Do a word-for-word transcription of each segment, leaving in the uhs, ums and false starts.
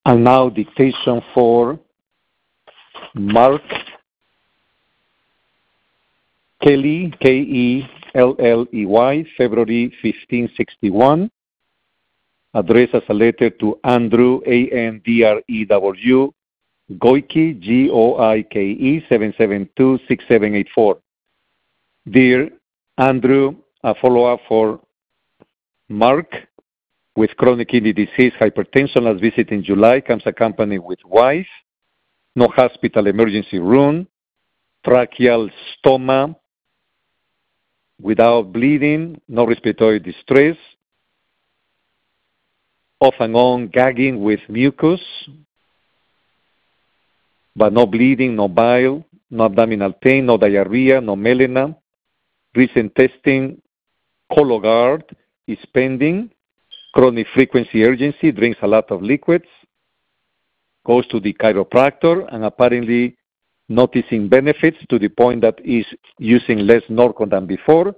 And now dictation for Mark Kelly, K E L L E Y, February fifteen sixty-one. Addressed as a letter to Andrew, A N D R E W, Goike, G O I K E, seven seven two, six seven eight four. Dear Andrew, a follow-up for Mark with chronic kidney disease, hypertension, last visit in July, comes accompanied with wife, no hospital emergency room, tracheal stoma, without bleeding, no respiratory distress, off and on gagging with mucus, but no bleeding, no bile, no abdominal pain, no diarrhea, no melena. Recent testing, Cologuard is pending. Chronic frequency urgency, drinks a lot of liquids, goes to the chiropractor, and apparently noticing benefits to the point that is using less Norco than before.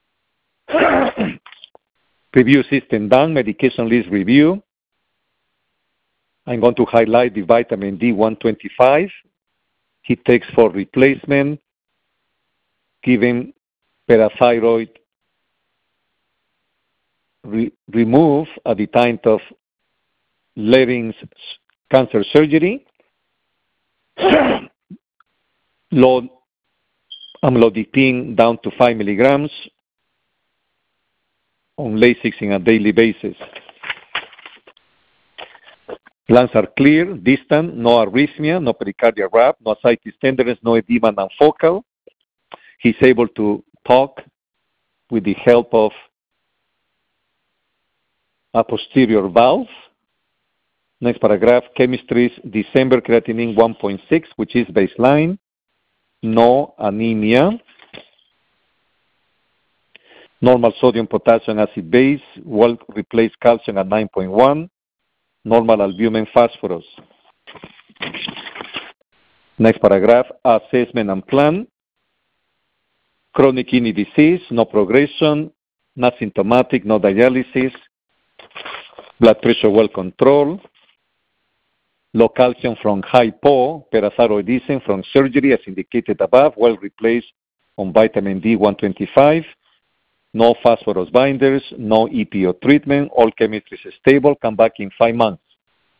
Review system done, medication list review. I'm going to highlight the vitamin D one twenty-five. He takes for replacement, given parathyroid re- remove at the time of larynx cancer surgery. Low amlodipine down to five milligrams on Lasix on a daily basis. Lungs are clear, distant, no arrhythmia, no pericardial rap, no ascites tenderness, no edema, non-focal. He's able to talk with the help of a posterior valve. Next paragraph, chemistries, December creatinine one point six, which is baseline. No anemia. Normal sodium, potassium, acid base, well replaced calcium at nine point one. Normal albumin, phosphorus. Next paragraph, assessment and plan. Chronic kidney disease, no progression, not symptomatic, no dialysis. Blood pressure well controlled. Low calcium from hypoparathyroidism from surgery as indicated above, well replaced on vitamin D one twenty-five. No phosphorus binders, no E P O treatment, all chemistry is stable, come back in five months.